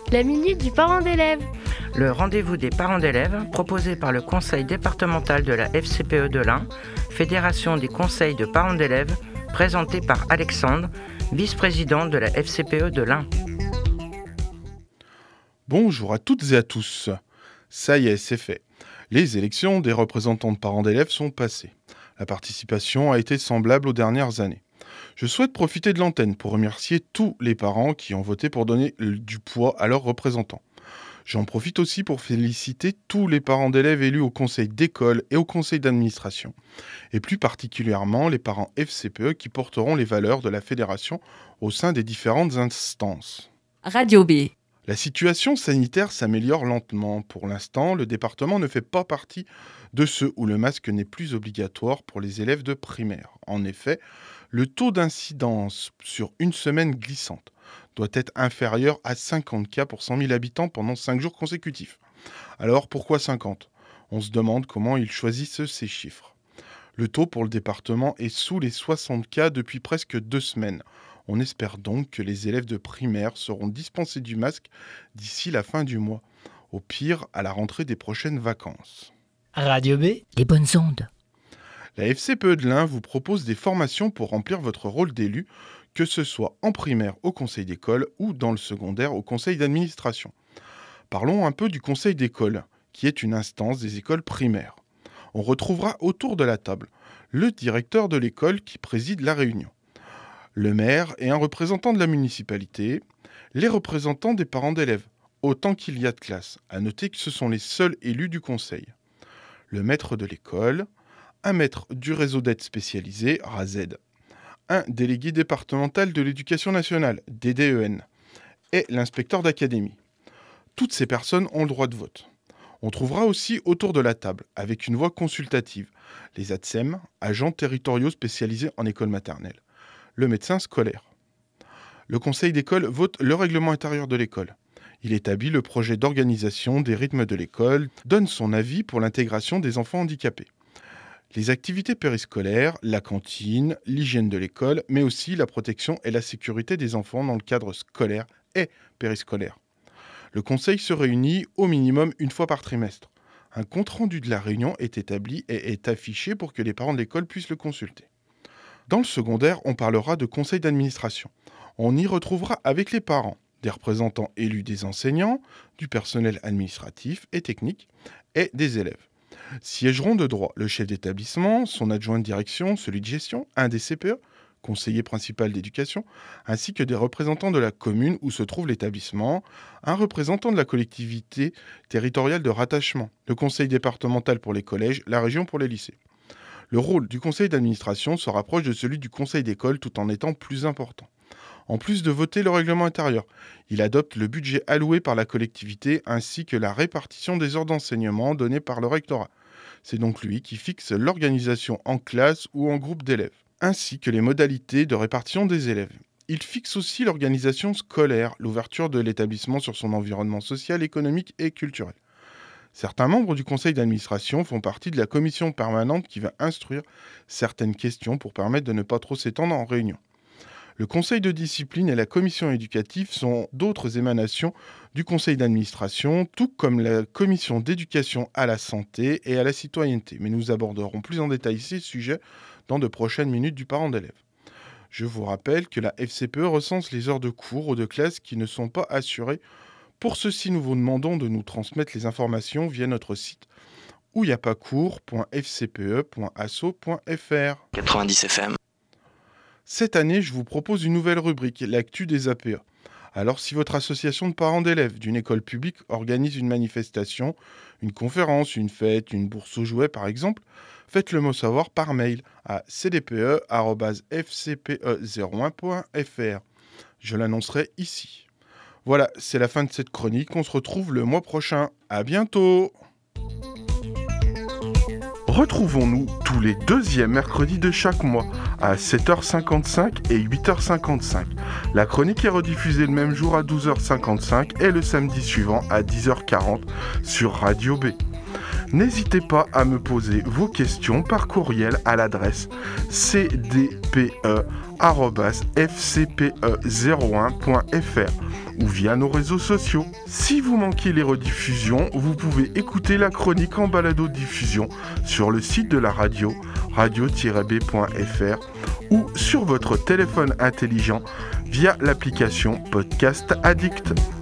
La minute du parent d'élève. Le rendez-vous des parents d'élèves proposé par le conseil départemental de la FCPE de l'Ain, Fédération des conseils de parents d'élèves, présenté par Alexandre, vice-président de la FCPE de l'Ain. Bonjour à toutes et à tous. Ça y est, c'est fait. Les élections des représentants de parents d'élèves sont passées. La participation a été semblable aux dernières années. Je souhaite profiter de l'antenne pour remercier tous les parents qui ont voté pour donner du poids à leurs représentants. J'en profite aussi pour féliciter tous les parents d'élèves élus au conseil d'école et au conseil d'administration, et plus particulièrement les parents FCPE qui porteront les valeurs de la fédération au sein des différentes instances. Radio B. La situation sanitaire s'améliore lentement. Pour l'instant, le département ne fait pas partie de ceux où le masque n'est plus obligatoire pour les élèves de primaire. En effet, le taux d'incidence sur une semaine glissante doit être inférieur à 50 cas pour 100 000 habitants pendant 5 jours consécutifs. Alors pourquoi 50 ? On se demande comment ils choisissent ces chiffres. Le taux pour le département est sous les 60 cas depuis presque 2 semaines. On espère donc que les élèves de primaire seront dispensés du masque d'ici la fin du mois. Au pire, à la rentrée des prochaines vacances. Radio B. Les bonnes ondes. La FCPE de l'Ain vous propose des formations pour remplir votre rôle d'élu, que ce soit en primaire au conseil d'école ou dans le secondaire au conseil d'administration. Parlons un peu du conseil d'école, qui est une instance des écoles primaires. On retrouvera autour de la table le directeur de l'école qui préside la réunion, le maire et un représentant de la municipalité, les représentants des parents d'élèves, autant qu'il y a de classes. À noter que ce sont les seuls élus du conseil. Le maître de l'école, un maître du réseau d'aide spécialisée, RAZED, un délégué départemental de l'éducation nationale, DDEN, et l'inspecteur d'académie. Toutes ces personnes ont le droit de vote. On trouvera aussi autour de la table, avec une voix consultative, les ATSEM, agents territoriaux spécialisés en école maternelle, le médecin scolaire. Le conseil d'école vote le règlement intérieur de l'école. Il établit le projet d'organisation des rythmes de l'école, donne son avis pour l'intégration des enfants handicapés. Les activités périscolaires, la cantine, l'hygiène de l'école, mais aussi la protection et la sécurité des enfants dans le cadre scolaire et périscolaire. Le conseil se réunit au minimum une fois par trimestre. Un compte-rendu de la réunion est établi et est affiché pour que les parents de l'école puissent le consulter. Dans le secondaire, on parlera de conseil d'administration. On y retrouvera avec les parents des représentants élus des enseignants, du personnel administratif et technique et des élèves. Siégeront de droit le chef d'établissement, son adjoint de direction, celui de gestion, un des CPE, conseiller principal d'éducation, ainsi que des représentants de la commune où se trouve l'établissement, un représentant de la collectivité territoriale de rattachement, le conseil départemental pour les collèges, la région pour les lycées. Le rôle du conseil d'administration se rapproche de celui du conseil d'école tout en étant plus important. En plus de voter le règlement intérieur, il adopte le budget alloué par la collectivité ainsi que la répartition des heures d'enseignement données par le rectorat. C'est donc lui qui fixe l'organisation en classe ou en groupe d'élèves, ainsi que les modalités de répartition des élèves. Il fixe aussi l'organisation scolaire, l'ouverture de l'établissement sur son environnement social, économique et culturel. Certains membres du conseil d'administration font partie de la commission permanente qui va instruire certaines questions pour permettre de ne pas trop s'étendre en réunion. Le conseil de discipline et la commission éducative sont d'autres émanations du conseil d'administration, tout comme la commission d'éducation à la santé et à la citoyenneté. Mais nous aborderons plus en détail ces sujets dans de prochaines minutes du parent d'élève. Je vous rappelle que la FCPE recense les heures de cours ou de classe qui ne sont pas assurées. Pour ceci, nous vous demandons de nous transmettre les informations via notre site ouyapacours.fcpe.asso.fr. 90 FM. Cette année, je vous propose une nouvelle rubrique, l'actu des APA. Alors, si votre association de parents d'élèves d'une école publique organise une manifestation, une conférence, une fête, une bourse aux jouets par exemple, faites-le moi savoir par mail à cdpe@fcpe01.fr. Je l'annoncerai ici. Voilà, c'est la fin de cette chronique. On se retrouve le mois prochain. À bientôt! Retrouvons-nous tous les deuxièmes mercredis de chaque mois à 7h55 et 8h55. La chronique est rediffusée le même jour à 12h55 et le samedi suivant à 10h40 sur Radio B. N'hésitez pas à me poser vos questions par courriel à l'adresse cdpe@fcpe01.fr ou via nos réseaux sociaux. Si vous manquez les rediffusions, vous pouvez écouter la chronique en balado-diffusion sur le site de la radio, radio-b.fr, ou sur votre téléphone intelligent via l'application Podcast Addict.